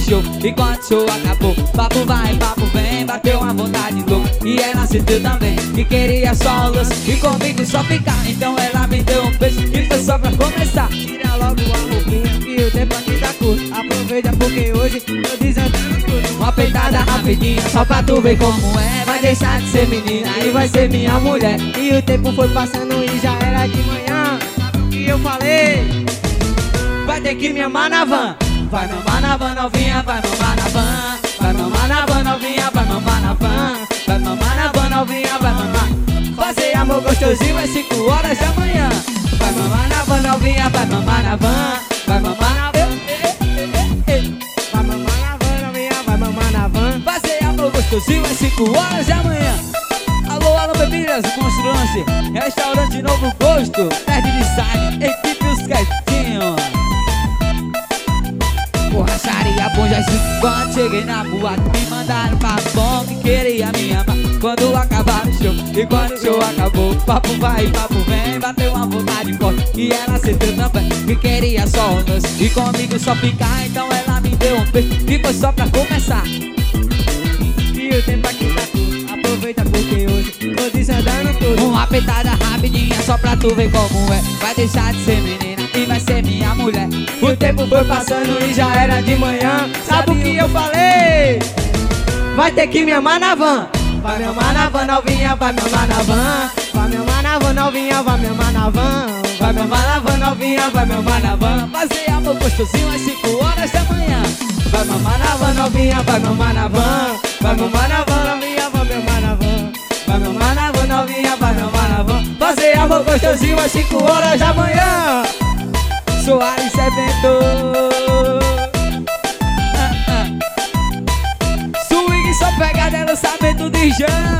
show. E quando o show acabou, papo vai, papo vem. Bateu uma vontade louca e ela sentiu também que queria só um lance e comigo só ficar. Então ela me deu um beijo e foi só pra começar. Tira logo a roupinha que o tempo aqui tá curto. Aproveita porque hoje tô desandando tudo. Uma peitada rapidinha só pra tu ver como é. Vai deixar de ser menina e vai ser minha mulher. E o tempo foi passando e já era de manhã. E eu falei, vai ter que me amar na van. Vai mamar na van, novinha, vai mamar na van. Vai mamar na van, novinha, vai mamar na van. Vai mamar na van, novinha, vai mamar. Fazer amor gostosinho às 5 horas da manhã. Vai mamar na van, novinha, vai mamar na van. Vai mamar na van, vai mamar na van, novinha, vai mamar na van. fazer amor gostosinho às 5 horas da manhã. Alô, alô, bebidas, Construlance, Restaurante Novo Gosto, Nerd Design, equipe Os Quietinhos. Borracharia bom já quando cheguei na boate, me mandaram pra bom que queria me amar. Quando acabar o show, e quando o show acabou, papo vai, papo vem. Bateu uma vontade forte e ela sentiu também que queria só um lance e comigo só ficar. Então ela me deu um beijo e foi só pra começar. E o tempo aqui tá curto, aproveita porque hoje tô desandando tudo. Uma peitada rapidinha só pra tu ver como é. Vai deixar de ser menina e vai ser minha mulher. O tempo foi passando e já era de manhã. Sabe o que eu falei? Vai ter que me amar na van. Vai me amar na van, novinha, vai me amar na van. Vai me amar na van, novinha, vai me amar na van. Vai me amar na van, novinha, vai me amar na van. Fazer amor gostosinho às 5 horas da manhã. Vai me amar na van, novinha, vai me amar na van. Vai me amar na van, novinha, vai me amar na van. Vai me amar na van, novinha, vai me amar na van. Fazer amor gostosinho às 5 horas da manhã. Soares Inventor. Swing só pegada é lançamento de Jam.